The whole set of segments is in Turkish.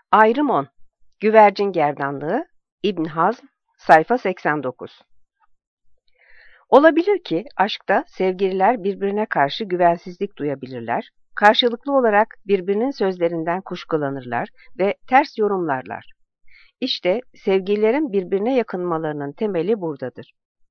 Ayrım 10. Güvercin gerdanlığı. İbn Hazm, sayfa 89. Olabilir ki aşkta sevgililer birbirine karşı güvensizlik duyabilirler, karşılıklı olarak birbirinin sözlerinden kuşkulanırlar ve ters yorumlarlar. İşte sevgililerin birbirine yakınmalarının temeli buradadır.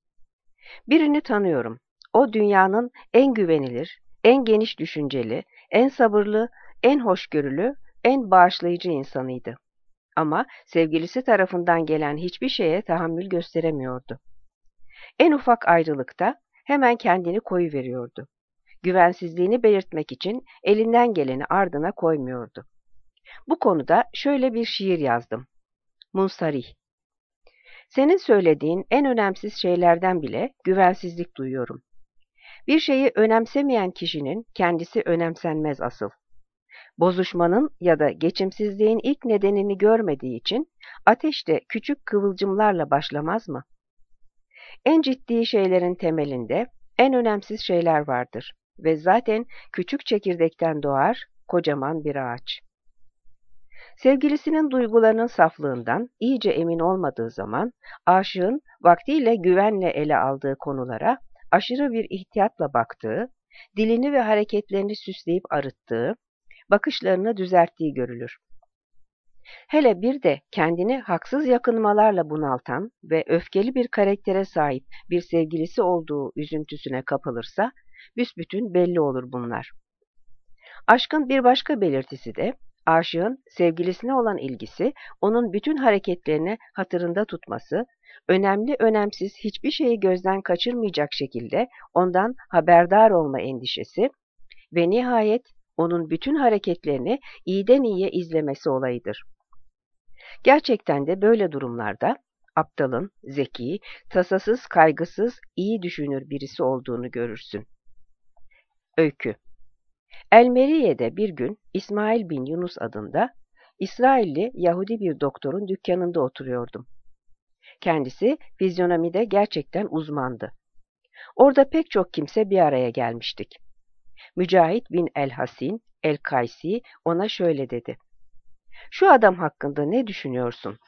Birini tanıyorum. O dünyanın en güvenilir, en geniş düşünceli, en sabırlı, en hoşgörülü, en bağışlayıcı insanıydı. Ama sevgilisi tarafından gelen hiçbir şeye tahammül gösteremiyordu. En ufak ayrılıkta hemen kendini koyuveriyordu. Güvensizliğini belirtmek için elinden geleni ardına koymuyordu. Bu konuda şöyle bir şiir yazdım. Munsarih. Senin söylediğin en önemsiz şeylerden bile güvensizlik duyuyorum. Bir şeyi önemsemeyen kişinin kendisi önemsenmez asıl. Bozuşmanın ya da geçimsizliğin ilk nedenini görmediği için ateş de küçük kıvılcımlarla başlamaz mı? En ciddi şeylerin temelinde en önemsiz şeyler vardır ve zaten küçük çekirdekten doğar kocaman bir ağaç. Sevgilisinin duygularının saflığından iyice emin olmadığı zaman aşığın vaktiyle güvenle ele aldığı konulara aşırı bir ihtiyatla baktığı, dilini ve hareketlerini süsleyip arıttığı, bakışlarını düzelttiği görülür. Hele bir de kendini haksız yakınmalarla bunaltan ve öfkeli bir karaktere sahip bir sevgilisi olduğu üzüntüsüne kapılırsa büsbütün belli olur bunlar. Aşkın bir başka belirtisi de aşığın sevgilisine olan ilgisi, onun bütün hareketlerini hatırında tutması, önemli önemsiz hiçbir şeyi gözden kaçırmayacak şekilde ondan haberdar olma endişesi ve nihayet onun bütün hareketlerini iyiden iyiye izlemesi olayıdır. Gerçekten de böyle durumlarda aptalın, zeki, tasasız, kaygısız, iyi düşünür birisi olduğunu görürsün. Öykü. El-Meriye'de bir gün İsmail bin Yunus adında İsrailli Yahudi bir doktorun dükkanında oturuyordum. Kendisi fizyonomide gerçekten uzmandı. Orada pek çok kimse bir araya gelmiştik. Mücahit bin el-Hasin, el-Kaysi ona şöyle dedi. Şu adam hakkında ne düşünüyorsun?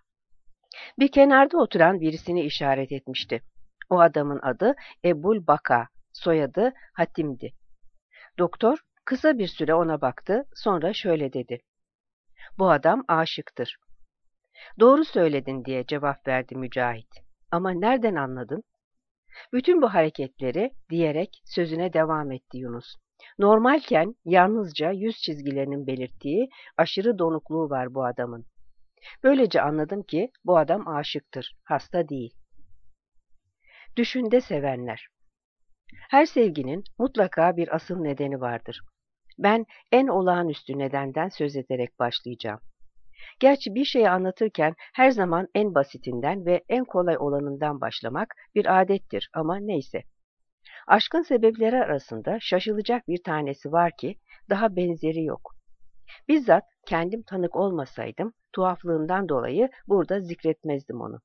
Bir kenarda oturan birisini işaret etmişti. O adamın adı Ebul Baka, soyadı Hatim'di. Doktor kısa bir süre ona baktı, sonra şöyle dedi. Bu adam aşıktır. Doğru söyledin diye cevap verdi Mücahit. Ama nereden anladın? Bütün bu hareketleri diyerek sözüne devam etti Yunus. Normalken yalnızca yüz çizgilerinin belirttiği aşırı donukluğu var bu adamın. Böylece anladım ki bu adam aşıktır, hasta değil. Düşünde sevenler. Her sevginin mutlaka bir asıl nedeni vardır. Ben en olağanüstü nedenden söz ederek başlayacağım. Gerçi bir şeyi anlatırken her zaman en basitinden ve en kolay olanından başlamak bir adettir ama neyse. Aşkın sebepleri arasında şaşılacak bir tanesi var ki daha benzeri yok. Bizzat kendim tanık olmasaydım tuhaflığından dolayı burada zikretmezdim onu.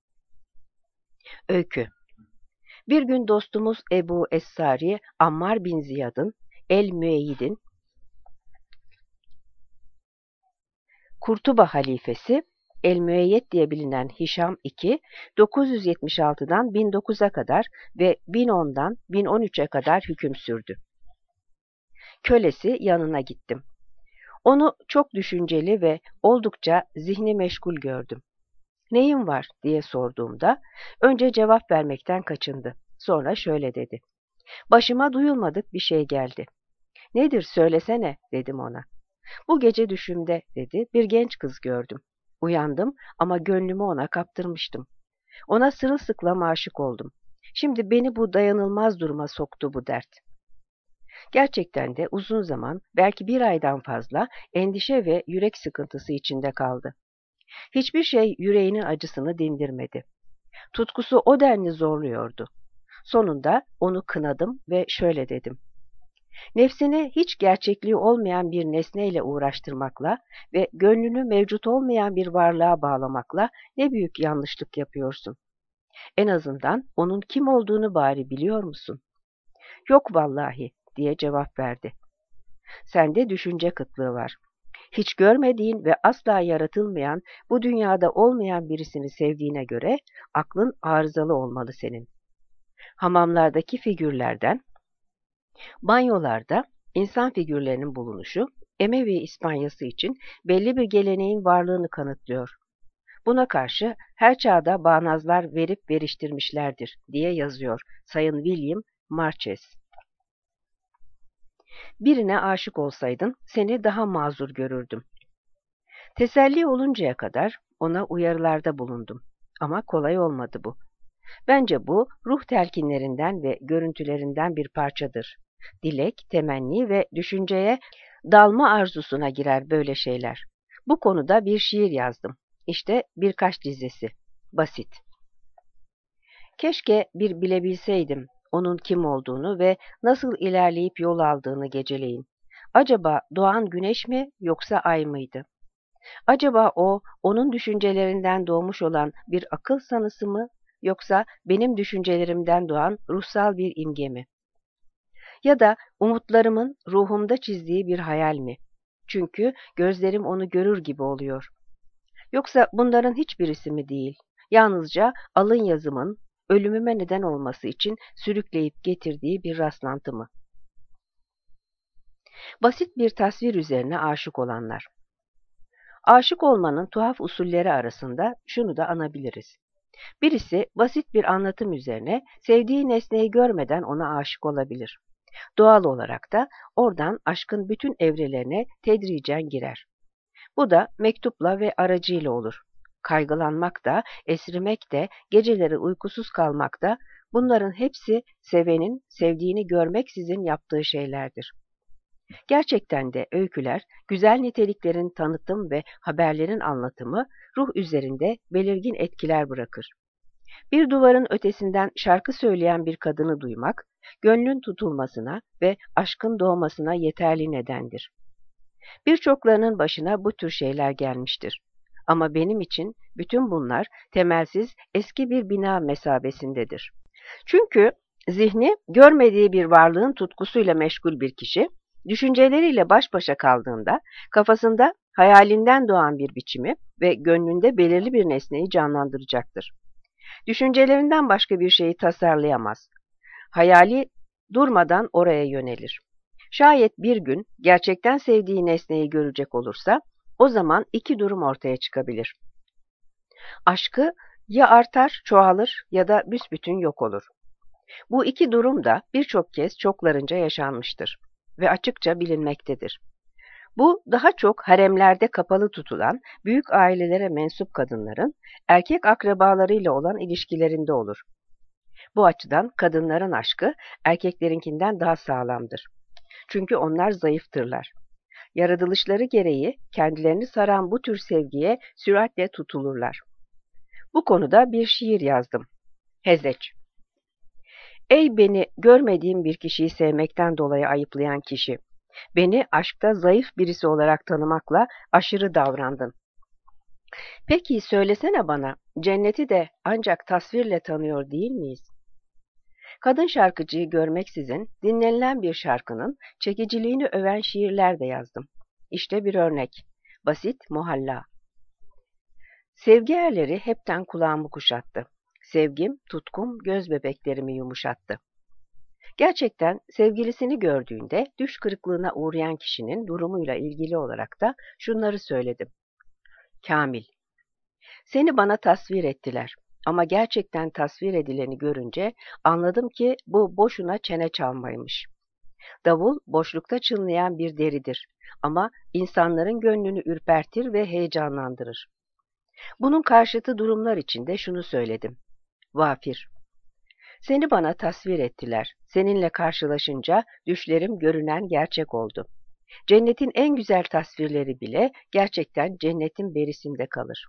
Öykü. Bir gün dostumuz Ebu Essari Ammar bin Ziyad'ın El-Müeyyid'in Kurtuba halifesi El-Müeyyed diye bilinen Hişam II, 976'dan 1009'a kadar ve 1010'dan 1013'e kadar hüküm sürdü. Kölesi yanına gittim. Onu çok düşünceli ve oldukça zihni meşgul gördüm. Neyin var diye sorduğumda önce cevap vermekten kaçındı. Sonra şöyle dedi. Başıma duyulmadık bir şey geldi. Nedir söylesene dedim ona. Bu gece düşümde dedi bir genç kız gördüm. Uyandım ama gönlümü ona kaptırmıştım. Ona sırılsıklam aşık oldum. Şimdi beni bu dayanılmaz duruma soktu bu dert. Gerçekten de uzun zaman, belki bir aydan fazla endişe ve yürek sıkıntısı içinde kaldı. Hiçbir şey yüreğinin acısını dindirmedi. Tutkusu o denli zorluyordu. Sonunda onu kınadım ve şöyle dedim. Nefsini hiç gerçekliği olmayan bir nesneyle uğraştırmakla ve gönlünü mevcut olmayan bir varlığa bağlamakla ne büyük yanlışlık yapıyorsun. En azından onun kim olduğunu bari biliyor musun? Yok vallahi diye cevap verdi. Sende düşünce kıtlığı var. Hiç görmediğin ve asla yaratılmayan, bu dünyada olmayan birisini sevdiğine göre aklın arızalı olmalı senin. Hamamlardaki figürlerden, banyolarda insan figürlerinin bulunuşu, Emevi İspanyası için belli bir geleneğin varlığını kanıtlıyor. Buna karşı her çağda bağnazlar verip veriştirmişlerdir diye yazıyor Sayın William Marches. Birine aşık olsaydın seni daha mazur görürdüm. Teselli oluncaya kadar ona uyarılarda bulundum. Ama kolay olmadı bu. Bence bu ruh telkinlerinden ve görüntülerinden bir parçadır. Dilek, temenni ve düşünceye dalma arzusuna girer böyle şeyler. Bu konuda bir şiir yazdım. İşte birkaç dizesi. Basit. Keşke bir bilebilseydim onun kim olduğunu ve nasıl ilerleyip yol aldığını geceleyin. Acaba doğan güneş mi yoksa ay mıydı? Acaba o, onun düşüncelerinden doğmuş olan bir akıl sanısı mı yoksa benim düşüncelerimden doğan ruhsal bir imge mi? Ya da umutlarımın ruhumda çizdiği bir hayal mi? Çünkü gözlerim onu görür gibi oluyor. Yoksa bunların hiçbirisi mi değil? Yalnızca alın yazımın ölümüme neden olması için sürükleyip getirdiği bir rastlantı mı? Basit bir tasvir üzerine aşık olanlar. Aşık olmanın tuhaf usulleri arasında şunu da anabiliriz. Birisi basit bir anlatım üzerine sevdiği nesneyi görmeden ona aşık olabilir. Doğal olarak da oradan aşkın bütün evrelerine tedricen girer. Bu da mektupla ve aracıyla olur. Kaygılanmak da, esrimek de, geceleri uykusuz kalmak da, bunların hepsi sevenin sevdiğini görmeksizin yaptığı şeylerdir. Gerçekten de öyküler, güzel niteliklerin tanıtım ve haberlerin anlatımı ruh üzerinde belirgin etkiler bırakır. Bir duvarın ötesinden şarkı söyleyen bir kadını duymak, gönlün tutulmasına ve aşkın doğmasına yeterli nedendir. Birçoklarının başına bu tür şeyler gelmiştir. Ama benim için bütün bunlar temelsiz eski bir bina mesabesindedir. Çünkü zihni görmediği bir varlığın tutkusuyla meşgul bir kişi, düşünceleriyle baş başa kaldığında kafasında hayalinden doğan bir biçimi ve gönlünde belirli bir nesneyi canlandıracaktır. Düşüncelerinden başka bir şeyi tasarlayamaz. Hayali durmadan oraya yönelir. Şayet bir gün gerçekten sevdiği nesneyi görecek olursa, o zaman iki durum ortaya çıkabilir. Aşkı ya artar, çoğalır ya da büsbütün yok olur. Bu iki durum da birçok kez çoklarınca yaşanmıştır ve açıkça bilinmektedir. Bu daha çok haremlerde kapalı tutulan büyük ailelere mensup kadınların erkek akrabalarıyla olan ilişkilerinde olur. Bu açıdan kadınların aşkı erkeklerinkinden daha sağlamdır. Çünkü onlar zayıftırlar. Yaratılışları gereği kendilerini saran bu tür sevgiye süratle tutulurlar. Bu konuda bir şiir yazdım. Hezeç. Ey beni görmediğim bir kişiyi sevmekten dolayı ayıplayan kişi! Beni aşkta zayıf birisi olarak tanımakla aşırı davrandın. Peki söylesene bana, cenneti de ancak tasvirle tanıyor değil miyiz? Kadın şarkıcıyı görmeksizin dinlenilen bir şarkının çekiciliğini öven şiirler de yazdım. İşte bir örnek. Basit Muhalla. Sevgi erleri hepten kulağımı kuşattı. Sevgim, tutkum göz bebeklerimi yumuşattı. Gerçekten sevgilisini gördüğünde düş kırıklığına uğrayan kişinin durumuyla ilgili olarak da şunları söyledim. Kamil, seni bana tasvir ettiler. Ama gerçekten tasvir edileni görünce anladım ki bu boşuna çene çalmaymış. Davul boşlukta çınlayan bir deridir ama insanların gönlünü ürpertir ve heyecanlandırır. Bunun karşıtı durumlar içinde şunu söyledim. Vafir, seni bana tasvir ettiler. Seninle karşılaşınca düşlerim görünen gerçek oldu. Cennetin en güzel tasvirleri bile gerçekten cennetin berisinde kalır.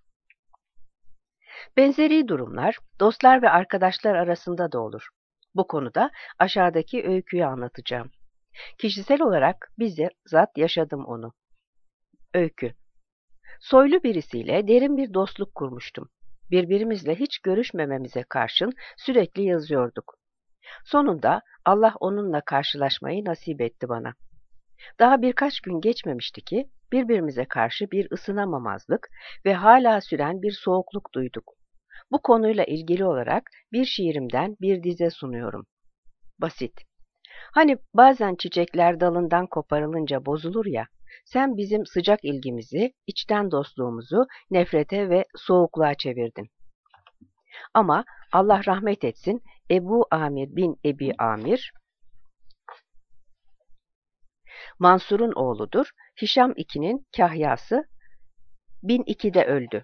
Benzeri durumlar dostlar ve arkadaşlar arasında da olur. Bu konuda aşağıdaki öyküyü anlatacağım. Kişisel olarak bizzat yaşadım onu. Öykü. Soylu birisiyle derin bir dostluk kurmuştum. Birbirimizle hiç görüşmememize karşın sürekli yazıyorduk. Sonunda Allah onunla karşılaşmayı nasip etti bana. Daha birkaç gün geçmemişti ki birbirimize karşı bir ısınamamazlık ve hala süren bir soğukluk duyduk. Bu konuyla ilgili olarak bir şiirimden bir dize sunuyorum. Basit. Hani bazen çiçekler dalından koparılınca bozulur ya, sen bizim sıcak ilgimizi, içten dostluğumuzu nefrete ve soğukluğa çevirdin. Ama Allah rahmet etsin, Ebu Amir bin Ebi Amir, Mansur'un oğludur. Hişam II'nin kahyası 1002'de öldü.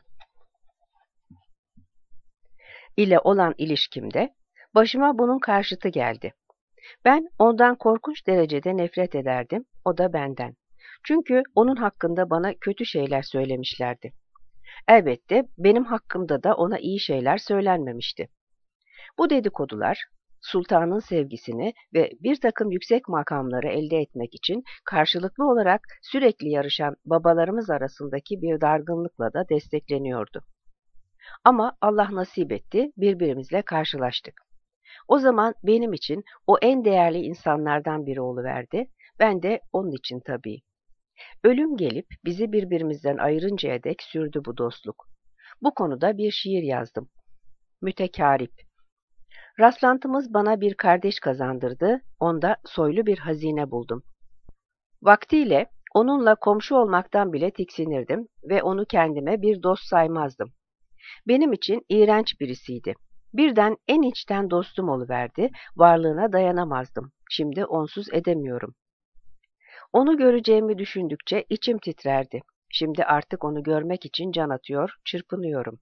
İle olan ilişkimde başıma bunun karşıtı geldi. Ben ondan korkunç derecede nefret ederdim, o da benden. Çünkü onun hakkında bana kötü şeyler söylemişlerdi. Elbette benim hakkımda da ona iyi şeyler söylenmemişti. Bu dedikodular, sultanın sevgisini ve bir takım yüksek makamları elde etmek için karşılıklı olarak sürekli yarışan babalarımız arasındaki bir dargınlıkla da destekleniyordu. Ama Allah nasip etti, birbirimizle karşılaştık. O zaman benim için o en değerli insanlardan biri oluverdi, ben de onun için tabii. Ölüm gelip bizi birbirimizden ayırıncaya dek sürdü bu dostluk. Bu konuda bir şiir yazdım. Mütekarip. Rastlantımız bana bir kardeş kazandırdı, onda soylu bir hazine buldum. Vaktiyle onunla komşu olmaktan bile tiksinirdim ve onu kendime bir dost saymazdım. Benim için iğrenç birisiydi. Birden en içten dostum oluverdi, varlığına dayanamazdım. Şimdi onsuz edemiyorum. Onu göreceğimi düşündükçe içim titrerdi. Şimdi artık onu görmek için can atıyor, çırpınıyorum.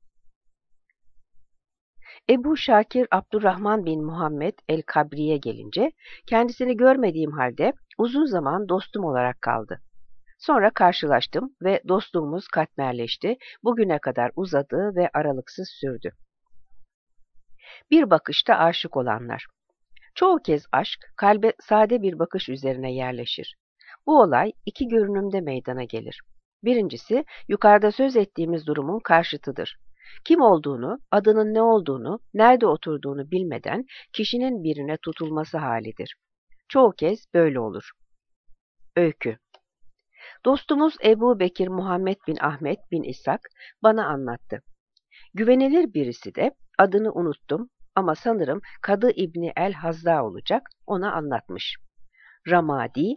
Ebu Şakir Abdurrahman bin Muhammed el-Kabri'ye gelince, kendisini görmediğim halde uzun zaman dostum olarak kaldı. Sonra karşılaştım ve dostluğumuz katmerleşti, bugüne kadar uzadı ve aralıksız sürdü. Bir bakışta aşık olanlar. Çoğu kez aşk, kalbe sade bir bakış üzerine yerleşir. Bu olay iki görünümde meydana gelir. Birincisi, yukarıda söz ettiğimiz durumun karşıtıdır. Kim olduğunu, adının ne olduğunu, nerede oturduğunu bilmeden kişinin birine tutulması halidir. Çoğu kez böyle olur. Öykü. Dostumuz Ebu Bekir Muhammed bin Ahmet bin İshak bana anlattı. Güvenilir birisi de, adını unuttum ama sanırım Kadı İbni el-Hazza olacak, ona anlatmış. Ramadi,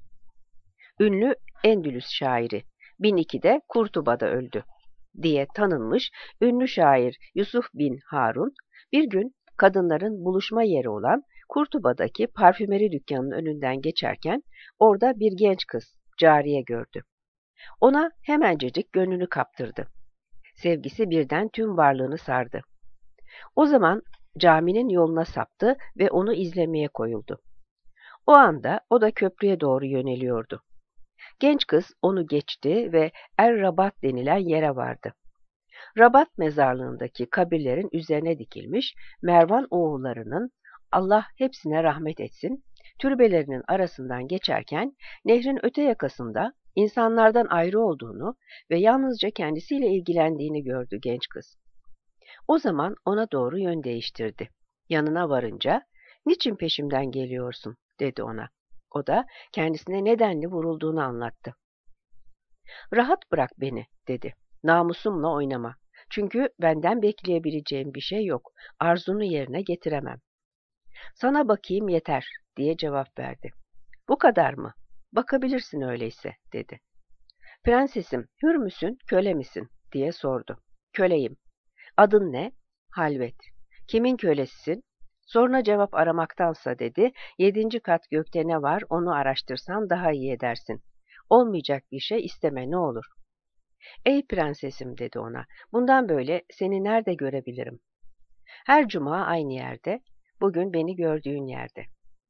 ünlü Endülüs şairi, 1002'de Kurtuba'da öldü diye tanınmış ünlü şair Yusuf bin Harun, bir gün kadınların buluşma yeri olan Kurtuba'daki parfümeri dükkanının önünden geçerken orada bir genç kız, cariye gördü. Ona hemencecik gönlünü kaptırdı. Sevgisi birden tüm varlığını sardı. O zaman caminin yoluna saptı ve onu izlemeye koyuldu. O anda o da köprüye doğru yöneliyordu. Genç kız onu geçti ve Er-Rabat denilen yere vardı. Rabat mezarlığındaki kabirlerin üzerine dikilmiş Mervan oğullarının, Allah hepsine rahmet etsin, türbelerinin arasından geçerken nehrin öte yakasında insanlardan ayrı olduğunu ve yalnızca kendisiyle ilgilendiğini gördü genç kız. O zaman ona doğru yön değiştirdi. Yanına varınca, "Niçin peşimden geliyorsun?" dedi ona. O da kendisine nedenli vurulduğunu anlattı. "Rahat bırak beni," dedi. "Namusumla oynama. Çünkü benden bekleyebileceğim bir şey yok. Arzunu yerine getiremem." "Sana bakayım yeter," diye cevap verdi. "Bu kadar mı? Bakabilirsin öyleyse," dedi. "Prensesim, hür müsün, köle misin?" diye sordu. "Köleyim." "Adın ne?" "Halvet." "Kimin kölesisin?" "Soruna cevap aramaktansa," dedi, "7. kat gökte ne var onu araştırsan daha iyi edersin. Olmayacak bir şey isteme ne olur." "Ey prensesim," dedi ona, "bundan böyle seni nerede görebilirim?" "Her cuma aynı yerde, bugün beni gördüğün yerde."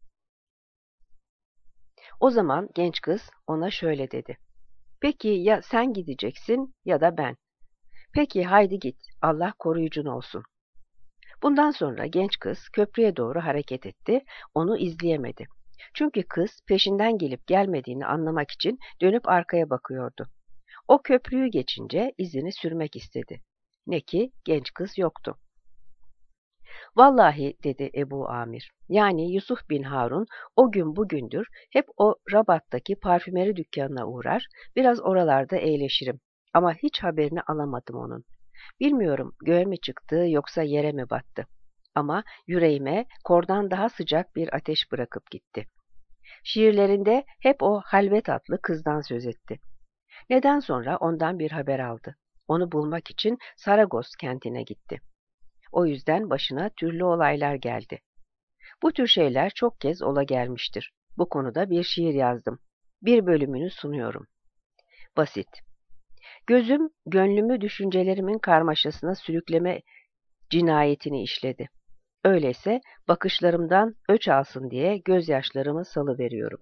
O zaman genç kız ona şöyle dedi. "Peki ya sen gideceksin ya da ben?" "Peki haydi git, Allah koruyucun olsun." Bundan sonra genç kız köprüye doğru hareket etti, onu izleyemedi. Çünkü kız peşinden gelip gelmediğini anlamak için dönüp arkaya bakıyordu. O köprüyü geçince izini sürmek istedi. Ne ki genç kız yoktu. Vallahi dedi Ebu Amir, yani Yusuf bin Harun o gün bugündür hep o Rabat'taki parfümeri dükkanına uğrar, biraz oralarda eğleşirim. Ama hiç haberini alamadım onun. Bilmiyorum göğe mi çıktı yoksa yere mi battı. Ama yüreğime kordan daha sıcak bir ateş bırakıp gitti. Şiirlerinde hep o Halvet adlı kızdan söz etti. Neden sonra ondan bir haber aldı. Onu bulmak için Saragos kentine gitti. O yüzden başına türlü olaylar geldi. Bu tür şeyler çok kez ola gelmiştir. Bu konuda bir şiir yazdım. Bir bölümünü sunuyorum. Basit. Gözüm, gönlümü düşüncelerimin karmaşasına sürükleme cinayetini işledi. Öyleyse bakışlarımdan öç alsın diye gözyaşlarımı salıveriyorum.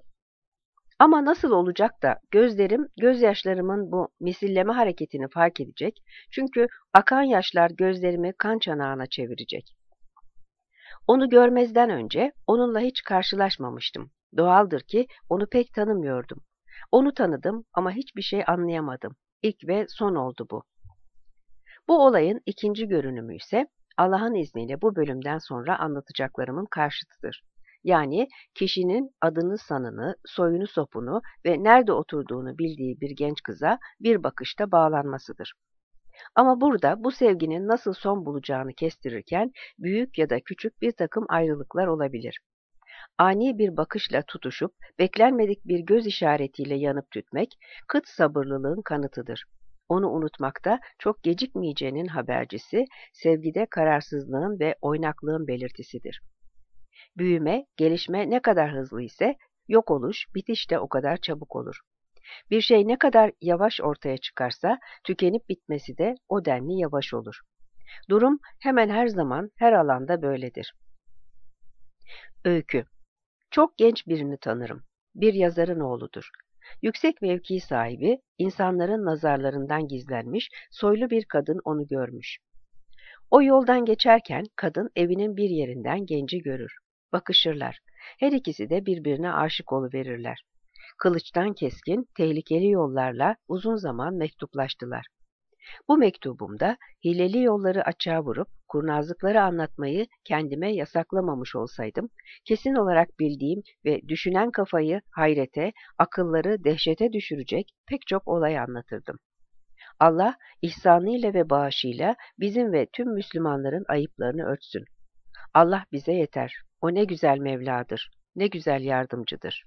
Ama nasıl olacak da gözlerim gözyaşlarımın bu misilleme hareketini fark edecek, çünkü akan yaşlar gözlerimi kan çanağına çevirecek. Onu görmezden önce onunla hiç karşılaşmamıştım. Doğaldır ki onu pek tanımıyordum. Onu tanıdım ama hiçbir şey anlayamadım. İlk ve son oldu bu. Bu olayın ikinci görünümü ise Allah'ın izniyle bu bölümden sonra anlatacaklarımın karşıtıdır. Yani kişinin adını sanını, soyunu sopunu ve nerede oturduğunu bildiği bir genç kıza bir bakışta bağlanmasıdır. Ama burada bu sevginin nasıl son bulacağını kestirirken büyük ya da küçük bir takım ayrılıklar olabilir. Ani bir bakışla tutuşup beklenmedik bir göz işaretiyle yanıp tütmek, kıt sabırlılığın kanıtıdır. Onu unutmakta çok gecikmeyeceğinin habercisi, sevgide kararsızlığın ve oynaklığın belirtisidir. Büyüme, gelişme ne kadar hızlı ise, yok oluş, bitiş de o kadar çabuk olur. Bir şey ne kadar yavaş ortaya çıkarsa, tükenip bitmesi de o denli yavaş olur. Durum hemen her zaman, her alanda böyledir. Öykü. Çok genç birini tanırım. Bir yazarın oğludur. Yüksek mevki sahibi, insanların nazarlarından gizlenmiş, soylu bir kadın onu görmüş. O yoldan geçerken kadın evinin bir yerinden genci görür. Bakışırlar. Her ikisi de birbirine aşık oluverirler. Kılıçtan keskin, tehlikeli yollarla uzun zaman mektuplaştılar. Bu mektubumda hileli yolları açığa vurup kurnazlıkları anlatmayı kendime yasaklamamış olsaydım, kesin olarak bildiğim ve düşünen kafayı hayrete, akılları dehşete düşürecek pek çok olay anlatırdım. Allah ihsanıyla ve bağışıyla bizim ve tüm Müslümanların ayıplarını örtsün. Allah bize yeter. O ne güzel Mevladır, ne güzel yardımcıdır.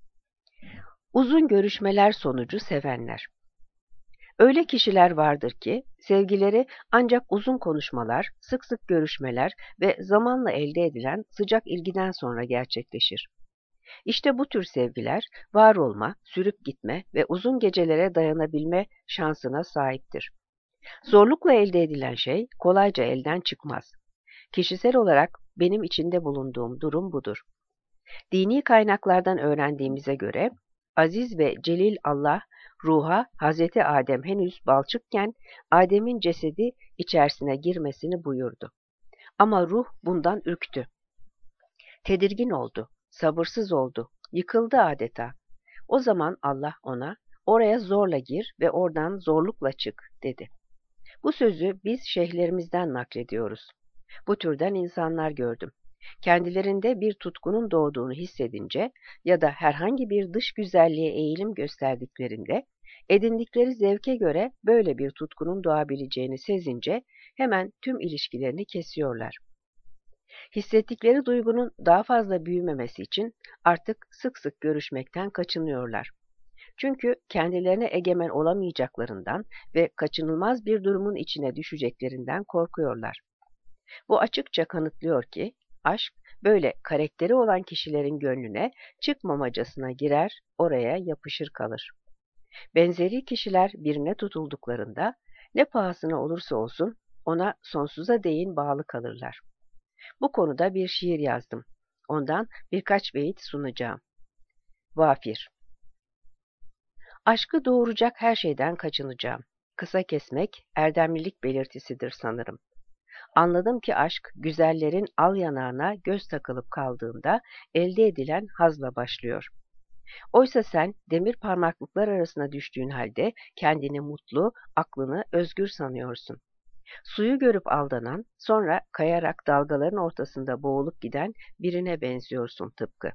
Uzun görüşmeler sonucu sevenler. Öyle kişiler vardır ki sevgileri ancak uzun konuşmalar, sık sık görüşmeler ve zamanla elde edilen sıcak ilgiden sonra gerçekleşir. İşte bu tür sevgiler var olma, sürüp gitme ve uzun gecelere dayanabilme şansına sahiptir. Zorlukla elde edilen şey kolayca elden çıkmaz. Kişisel olarak benim içinde bulunduğum durum budur. Dini kaynaklardan öğrendiğimize göre aziz ve celil Allah ruha Hazreti Adem henüz balçıkken Adem'in cesedi içerisine girmesini buyurdu. Ama ruh bundan ürktü. Tedirgin oldu, sabırsız oldu, yıkıldı adeta. O zaman Allah ona oraya zorla gir ve oradan zorlukla çık dedi. Bu sözü biz şeyhlerimizden naklediyoruz. Bu türden insanlar gördüm. Kendilerinde bir tutkunun doğduğunu hissedince ya da herhangi bir dış güzelliğe eğilim gösterdiklerinde, edindikleri zevke göre böyle bir tutkunun doğabileceğini sezince hemen tüm ilişkilerini kesiyorlar. Hissettikleri duygunun daha fazla büyümemesi için artık sık sık görüşmekten kaçınıyorlar. Çünkü kendilerine egemen olamayacaklarından ve kaçınılmaz bir durumun içine düşeceklerinden korkuyorlar. Bu açıkça kanıtlıyor ki, aşk böyle karakteri olan kişilerin gönlüne çıkmamacasına girer, oraya yapışır kalır. Benzeri kişiler birine tutulduklarında ne pahasına olursa olsun ona sonsuza değin bağlı kalırlar. Bu konuda bir şiir yazdım. Ondan birkaç beyit sunacağım. Vafir. Aşkı doğuracak her şeyden kaçınacağım. Kısa kesmek erdemlilik belirtisidir sanırım. Anladım ki aşk, güzellerin al yanağına göz takılıp kaldığında elde edilen hazla başlıyor. Oysa sen demir parmaklıklar arasına düştüğün halde kendini mutlu, aklını özgür sanıyorsun. Suyu görüp aldanan, sonra kayarak dalgaların ortasında boğulup giden birine benziyorsun tıpkı.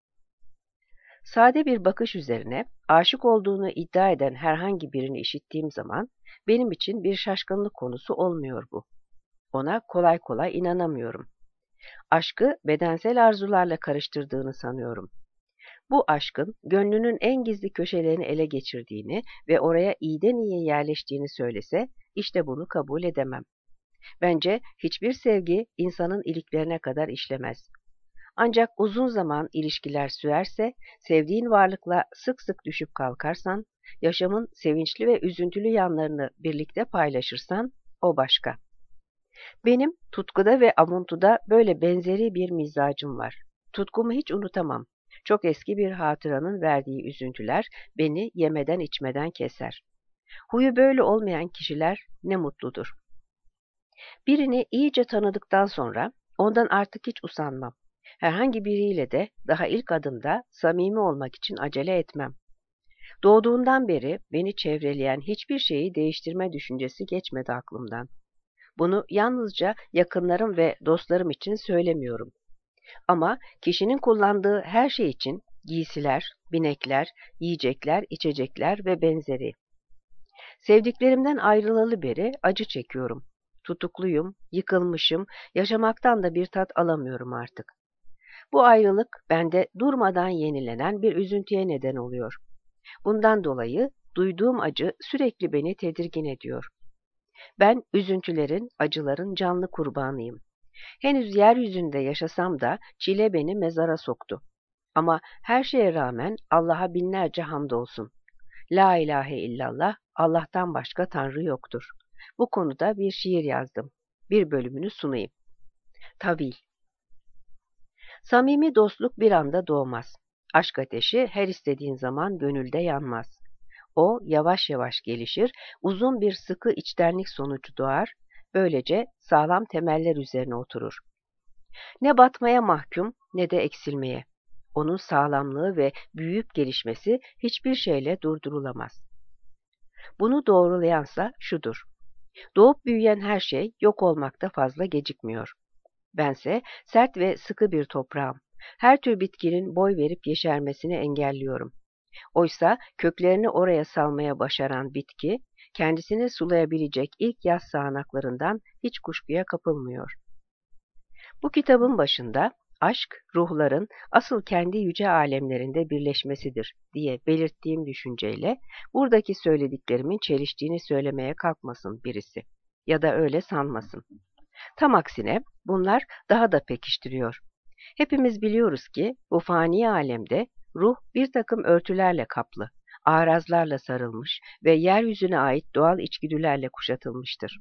Sade bir bakış üzerine aşık olduğunu iddia eden herhangi birini işittiğim zaman benim için bir şaşkınlık konusu olmuyor bu. Ona kolay kolay inanamıyorum. Aşkı bedensel arzularla karıştırdığını sanıyorum. Bu aşkın gönlünün en gizli köşelerini ele geçirdiğini ve oraya iyiden iyiye yerleştiğini söylese, işte bunu kabul edemem. Bence hiçbir sevgi insanın iliklerine kadar işlemez. Ancak uzun zaman ilişkiler sürerse, sevdiğin varlıkla sık sık düşüp kalkarsan, yaşamın sevinçli ve üzüntülü yanlarını birlikte paylaşırsan, o başka. Benim tutkuda ve avuntuda böyle benzeri bir mizacım var. Tutkumu hiç unutamam. Çok eski bir hatıranın verdiği üzüntüler beni yemeden içmeden keser. Huyu böyle olmayan kişiler ne mutludur. Birini iyice tanıdıktan sonra ondan artık hiç usanmam. Herhangi biriyle de daha ilk adımda samimi olmak için acele etmem. Doğduğundan beri beni çevreleyen hiçbir şeyi değiştirme düşüncesi geçmedi aklımdan. Bunu yalnızca yakınlarım ve dostlarım için söylemiyorum. Ama kişinin kullandığı her şey için giysiler, binekler, yiyecekler, içecekler ve benzeri. Sevdiklerimden ayrılalı beri acı çekiyorum. Tutukluyum, yıkılmışım, yaşamaktan da bir tat alamıyorum artık. Bu ayrılık bende durmadan yenilenen bir üzüntüye neden oluyor. Bundan dolayı duyduğum acı sürekli beni tedirgin ediyor. Ben üzüntülerin, acıların canlı kurbanıyım. Henüz yeryüzünde yaşasam da çile beni mezara soktu. Ama her şeye rağmen Allah'a binlerce hamdolsun. La ilahe illallah, Allah'tan başka Tanrı yoktur. Bu konuda bir şiir yazdım. Bir bölümünü sunayım. Tavil. Samimi dostluk bir anda doğmaz. Aşk ateşi her istediğin zaman gönülde yanmaz. O yavaş yavaş gelişir, uzun bir sıkı içtenlik sonucu doğar, böylece sağlam temeller üzerine oturur. Ne batmaya mahkum ne de eksilmeye. Onun sağlamlığı ve büyüyüp gelişmesi hiçbir şeyle durdurulamaz. Bunu doğrulayansa şudur: doğup büyüyen her şey yok olmakta fazla gecikmiyor. Bense sert ve sıkı bir toprağım. Her tür bitkinin boy verip yeşermesini engelliyorum. Oysa köklerini oraya salmaya başaran bitki, kendisini sulayabilecek ilk yaz sağanaklarından hiç kuşkuya kapılmıyor. Bu kitabın başında aşk, ruhların asıl kendi yüce alemlerinde birleşmesidir diye belirttiğim düşünceyle buradaki söylediklerimin çeliştiğini söylemeye kalkmasın birisi ya da öyle sanmasın. Tam aksine bunlar daha da pekiştiriyor. Hepimiz biliyoruz ki bu fani alemde ruh bir takım örtülerle kaplı, arazlarla sarılmış ve yeryüzüne ait doğal içgüdülerle kuşatılmıştır.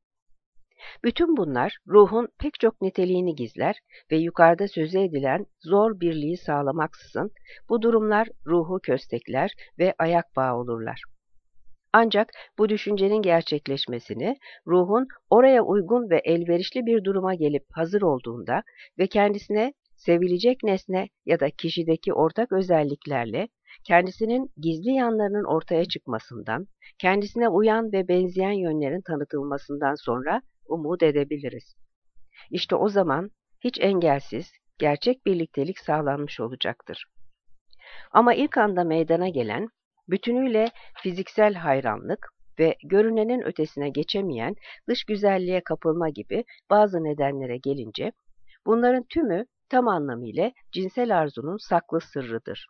Bütün bunlar ruhun pek çok niteliğini gizler ve yukarıda sözü edilen zor birliği sağlamaksızın bu durumlar ruhu köstekler ve ayak bağı olurlar. Ancak bu düşüncenin gerçekleşmesini ruhun oraya uygun ve elverişli bir duruma gelip hazır olduğunda ve kendisine sevilecek nesne ya da kişideki ortak özelliklerle kendisinin gizli yanlarının ortaya çıkmasından, kendisine uyan ve benzeyen yönlerin tanıtılmasından sonra umut edebiliriz. İşte o zaman hiç engelsiz, gerçek birliktelik sağlanmış olacaktır. Ama ilk anda meydana gelen, bütünüyle fiziksel hayranlık ve görünenin ötesine geçemeyen dış güzelliğe kapılma gibi bazı nedenlere gelince, bunların tümü tam anlamıyla cinsel arzunun saklı sırrıdır.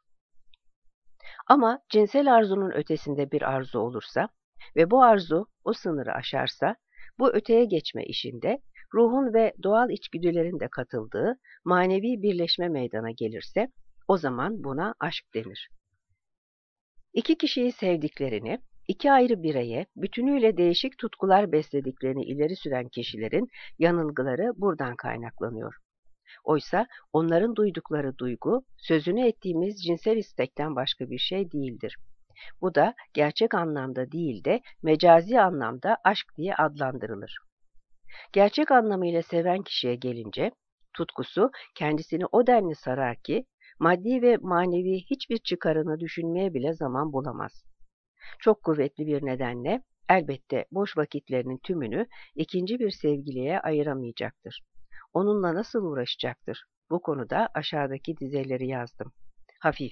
Ama cinsel arzunun ötesinde bir arzu olursa ve bu arzu o sınırı aşarsa, bu öteye geçme işinde ruhun ve doğal içgüdülerin de katıldığı manevi birleşme meydana gelirse, o zaman buna aşk denir. İki kişiyi sevdiklerini, iki ayrı bireye bütünüyle değişik tutkular beslediklerini ileri süren kişilerin yanılgıları buradan kaynaklanıyor. Oysa onların duydukları duygu, sözünü ettiğimiz cinsel istekten başka bir şey değildir. Bu da gerçek anlamda değil de mecazi anlamda aşk diye adlandırılır. Gerçek anlamıyla seven kişiye gelince, tutkusu kendisini o denli sarar ki, maddi ve manevi hiçbir çıkarını düşünmeye bile zaman bulamaz. Çok kuvvetli bir nedenle Elbette boş vakitlerinin tümünü ikinci bir sevgiliye ayıramayacaktır. Onunla nasıl uğraşacaktır? Bu konuda aşağıdaki dizeleri yazdım. Hafif.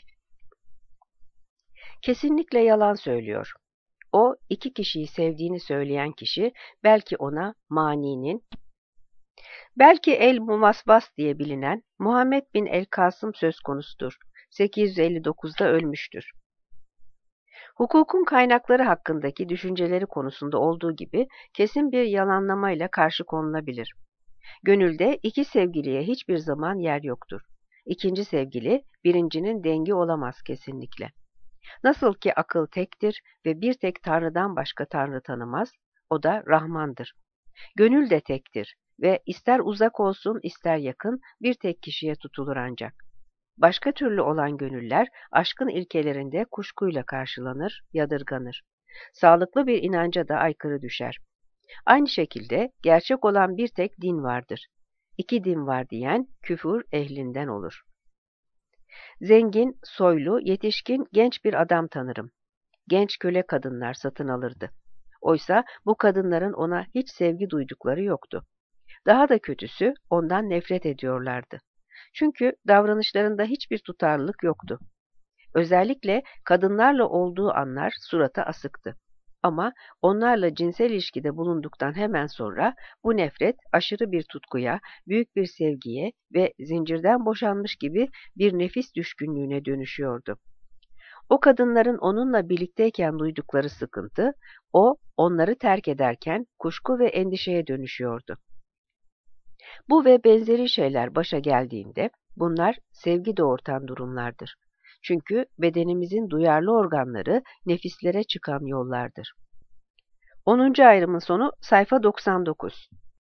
Kesinlikle yalan söylüyor. O, iki kişiyi sevdiğini söyleyen kişi, belki ona Mani'nin, belki El-Mumasbas diye bilinen Muhammed bin El-Kasım söz konusudur. 859'da ölmüştür. Hukukun kaynakları hakkındaki düşünceleri konusunda olduğu gibi kesin bir yalanlamayla karşı konulabilir. Gönülde iki sevgiliye hiçbir zaman yer yoktur. İkinci sevgili birincinin dengi olamaz kesinlikle. Nasıl ki akıl tektir ve bir tek Tanrı'dan başka Tanrı tanımaz, o da Rahmandır. Gönül de tektir ve ister uzak olsun ister yakın bir tek kişiye tutulur ancak. Başka türlü olan gönüller aşkın ilkelerinde kuşkuyla karşılanır, yadırganır. Sağlıklı bir inanca da aykırı düşer. Aynı şekilde gerçek olan bir tek din vardır. İki din var diyen küfür ehlinden olur. Zengin, soylu, yetişkin, genç bir adam tanırım. Genç köle kadınlar satın alırdı. Oysa bu kadınların ona hiç sevgi duydukları yoktu. Daha da kötüsü ondan nefret ediyorlardı. Çünkü davranışlarında hiçbir tutarlılık yoktu. Özellikle kadınlarla olduğu anlar surata asıktı. Ama onlarla cinsel ilişkide bulunduktan hemen sonra bu nefret aşırı bir tutkuya, büyük bir sevgiye ve zincirden boşanmış gibi bir nefis düşkünlüğüne dönüşüyordu. O kadınların onunla birlikteyken duydukları sıkıntı, o onları terk ederken kuşku ve endişeye dönüşüyordu. Bu ve benzeri şeyler başa geldiğinde bunlar sevgi doğurtan durumlardır. Çünkü bedenimizin duyarlı organları nefislere çıkan yollardır. 10. ayrımın sonu sayfa 99.